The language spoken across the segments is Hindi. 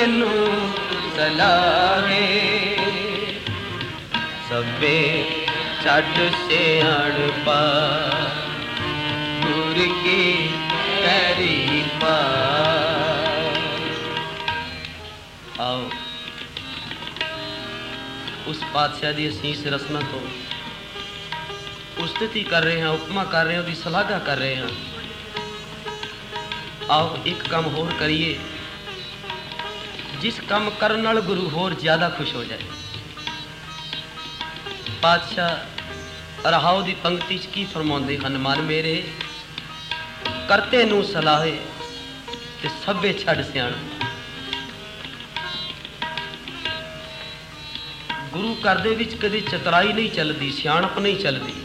नू सलाहे सबे छड़ सियाणपा गुर की करी पा। आओ उस पातशाह की असीस रसना तो उस्तति कर रहे हैं, उपमा कर रहे हैं, उसकी सलाघा कर रहे हैं। आओ एक काम होर करिए जिस काम करने नाल गुरु होर ज्यादा खुश हो जाए। पातशाह रहाओ दी पंक्ति च की फरमाउंदे हन, मन मेरे करते नू सलाहे ते सभे छड़ सियाण। गुरु घर दे विच कदी चतुराई नहीं चलती, सियाणप नहीं चलती।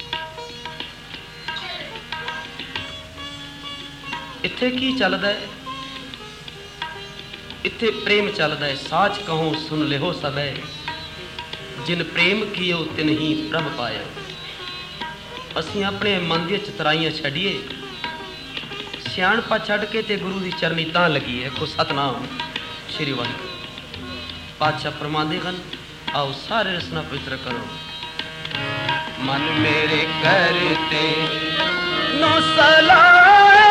इत्थे की चलदा है? इत्थे प्रेम चलदा है। साच कहो सुन लेहो सबे जिन प्रेम कियो तिन ही प्रभ पाया। असी अपने मन दी चतराइयां छड़िए, सियाणपा छड़ के ते गुरु दी चरनी तां लगी है। को सतनाम श्री वाहिगुरू। पातशाह फरमांदे हन, आओ सारे रसना पवित्र करो। मन मेरे करते नो सलाहे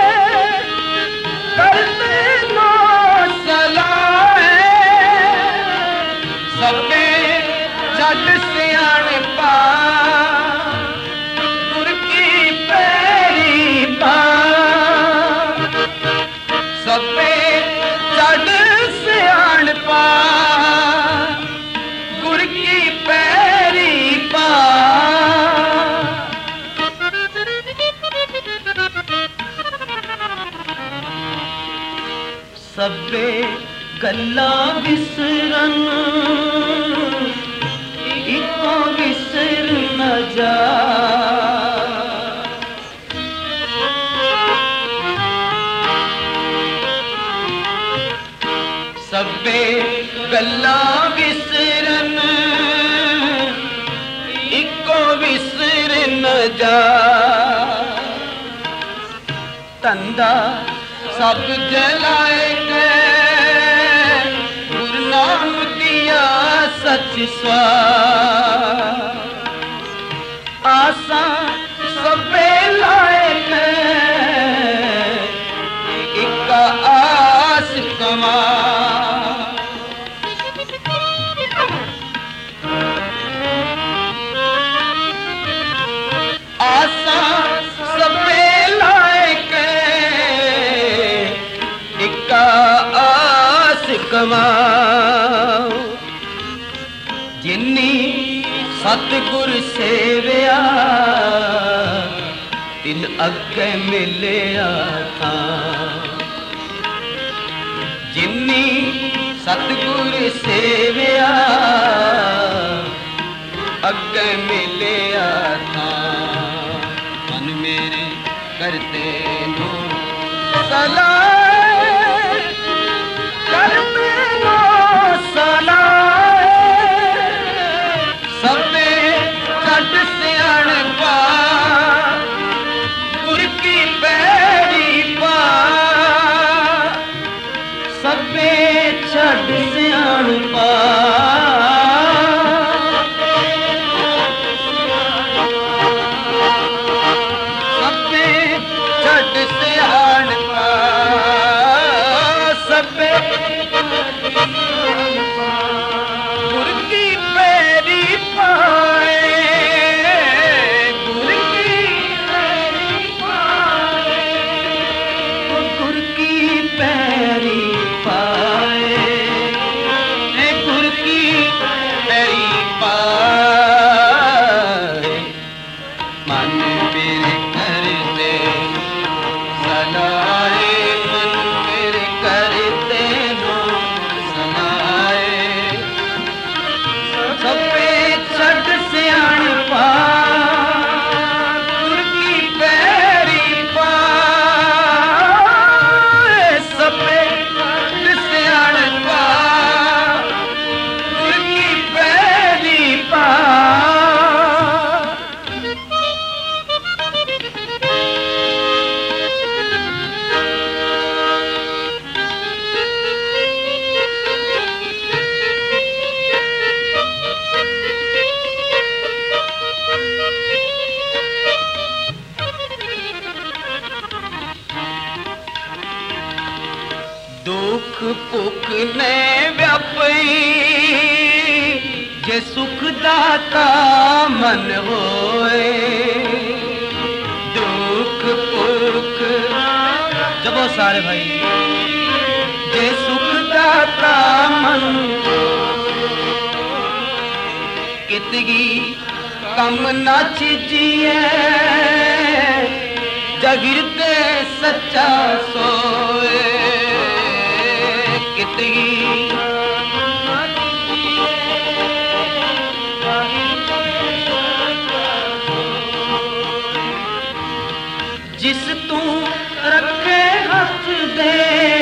करते नो सलाहे सबे छड़ सियाणपा गुर की पैरी पा। सबे छड़ सियाणपा गुर की पैरी पा। सबे गल्लां विसरन इको विसर न जा। सबे गल्लां विसरन इको विसर न जा। तंदा सब जलाए गए गुरु नाम दिया सच स्वार। आसा सबे लाए गए एक आस कमा। आसा सबे लाए गए एक आस कमाओ। जिन्नी सतगुर सेविया तिन अगे मिलिया था। जिन्नी सतगुर सेविया अगे मिलिया था। मन मेरे करते नो सलाहे करते नो सलाहे सबे छड़ सियाणपा गुर की पैरी पा। सबे छड़ सियाणपा दुख पुख ने व्यापी जे सुख दाता मन होए। दुख पुख जबो सारे भाई जे सुख दाता मन कितगी कम ना चीजिए जागिर ते सच्चा सोए। कितगी जिस तू रखे हाथ दे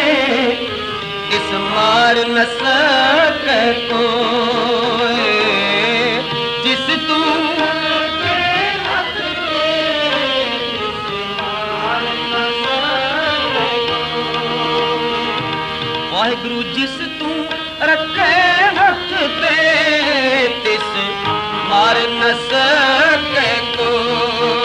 इस मार न सके कोई। जिस तू रखे हाथ दे इस मार न सके कोई। वाहिगुरु जिस तू रखे हाथ दे तिस मार न सके कोई।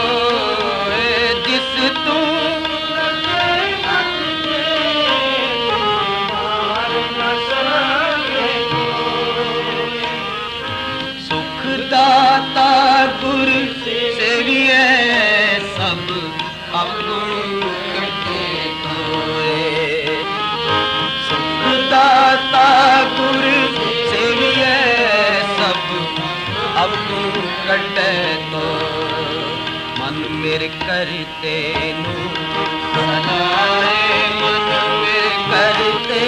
दाता गुर सेविए सब अवगुण कटे कोए। सुख दाता गुर सेविए सब अवगुण कटे तो। मन मेरे करते नु सलाए मन मेरे करते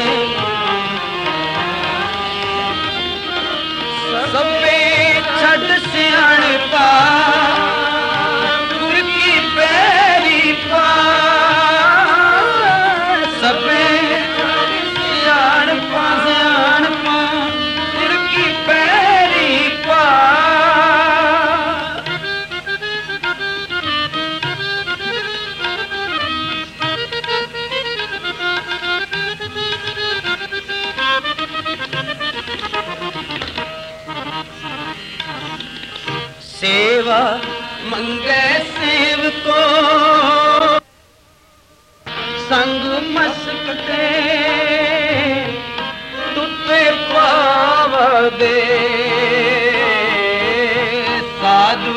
सबे छड़ सियाणपा गुर की पैरी पा। सबे सियाणपा सियाणपा गुर की पैरी पा। सेवा मंगे सेव को संग मस्कते तुते पाव दे। साधु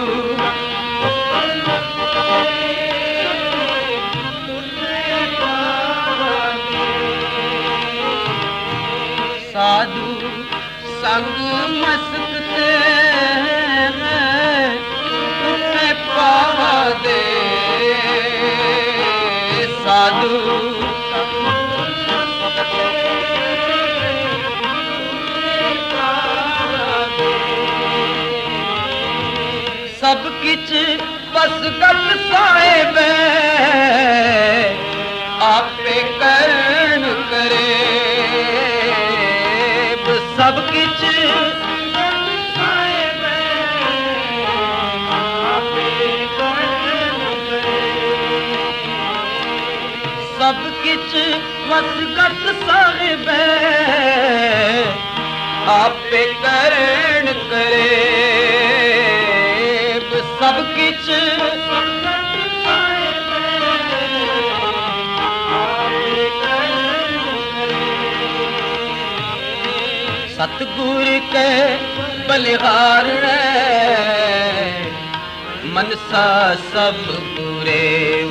साधु संग मस्कते पावा दे। साधु सब किच बस गल साहेब आपे करन करे। सब किच सब किच वसगत साहिब आपे करण करे। सब किच सतगुर के बलिहार मनसा सब गुरेव।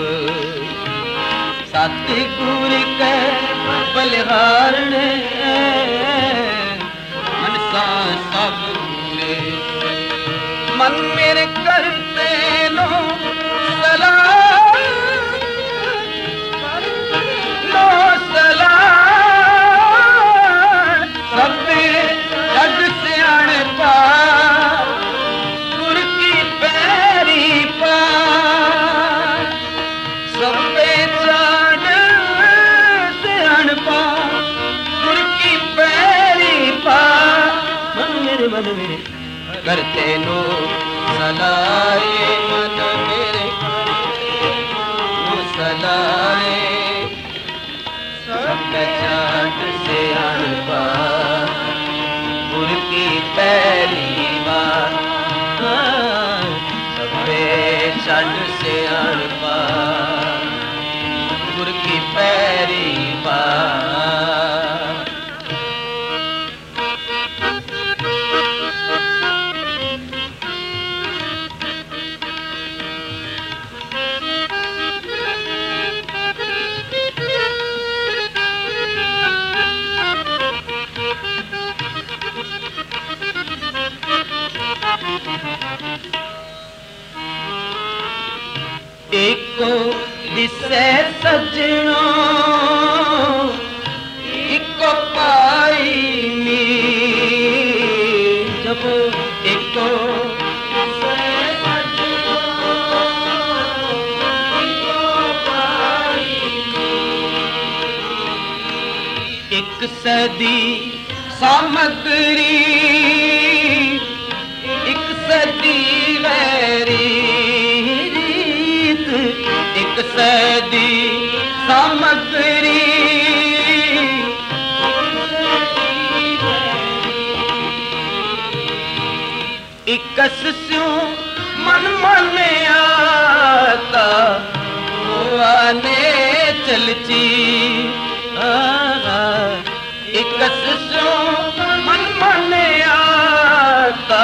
सतगुर के बलिहार मनसा सब गुरेव। मन मेरे करते लो सलाम लो सलाम। सबे जग सियाण पा गुर की पैरी पा। सबे जान सियाण पा गुर की पैरी पा। मन मेरे करते लो सलाए मन मेरे सलाए। सब जाट से अणपा गुर की पैरी बात। सबे जाट से अणपा गुर की पैरी बात। एक सदी सामग्री, एक सदी वैरी रीत, एक सदी सामग्री, इकस स्यों मन माने आता आने चलची, इकस स्यों मन माने आता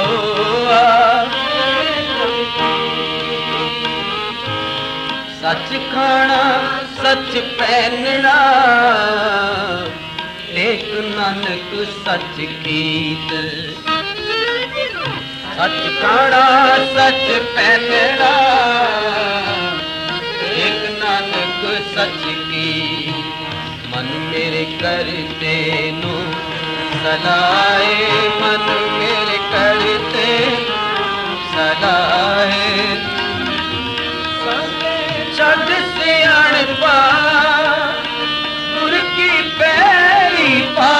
सच खाना सच पहनना, एक नानक सच कीत, सच खाना सच पहनना, एक नानक सच की, मन मेरे करते नो सलाए, मन मेरे करते सलाए, छड़ सियाण पा गुर की पैरी पा,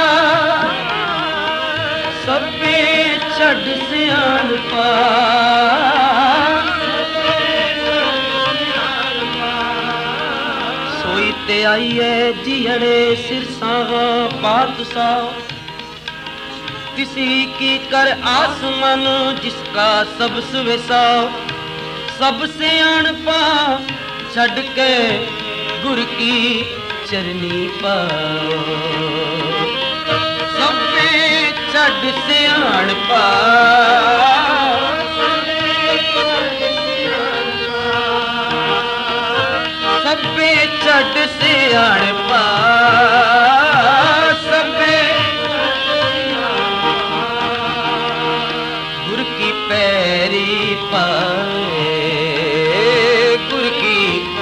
सबे छड़ सियाण पा, सोई ते आईए जियड़े सिरसा बात सा, किसी की कर आसमान जिसका सब सवेसा, सब सियाण पा छड़ के गुर की चरनी पाओ, सबे छड़ सियाण पा, सबे छड़ सियाण पा, सबे गुर की पैरी पाए, गुर की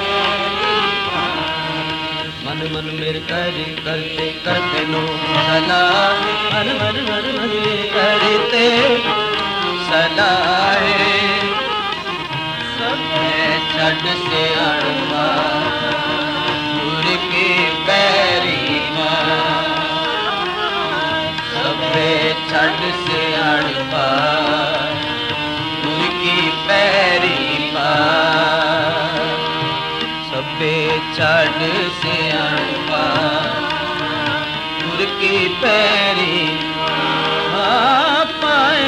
मन मन मेरे करते करते नो सलाह, मन मन मन मन करते सलाह, सबे छड़ सियाण पा गुर की पैरी पा, सबे छड़ सियाण पा गुर की पैरी पा, सबे छड़ सियाण पा गुर की पैरी पाए,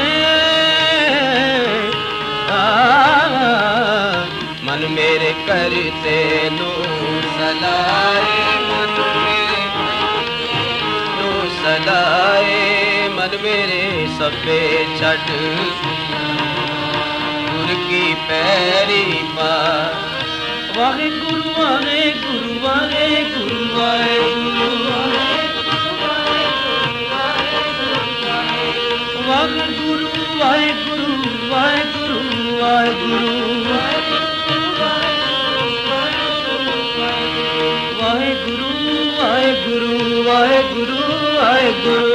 मन मेरे करते नो सलाए, मन मेरे नो सलाए, मन मेरे सबे छड़ गुर की पैरी पा, वाहे गुरु वाहे गुरु वाहे गुरु वाहे वाहे गुरु वाहे गुरु वाहे गुरु वाहे गुरु वाहे गुरु वाहे गुरु वाहे गुरु वाहे गुरु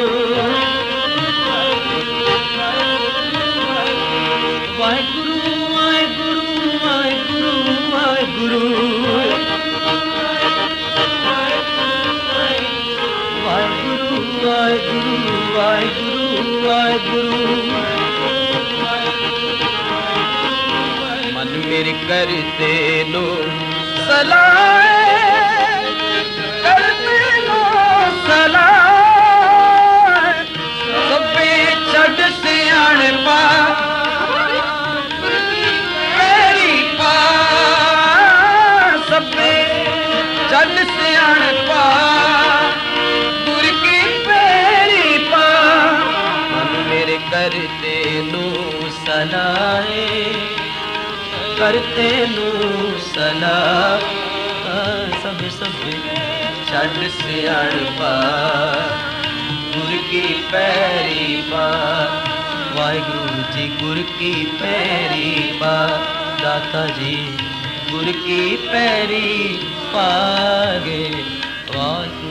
वाहे गुरु वाहे गुरु वाहे गुरु वाहे गुरु वाहे गुरु वाहे गुरु वाहे गुरु, मन मेरे करते नो सलाह, करते नो सलाह, सबे छड़ सियाण पा पैरी पा, सबे छड़ सियाण पा गुर की पैरी पा, मन मेरे करते नो सलाए, करते नो सलाह, सब सब छड़ सियाण पा गुर की पैरी पा, वाहिगुरु जी गुर की पैरी पा, दाता जी गुर की पैरी पागे, वाह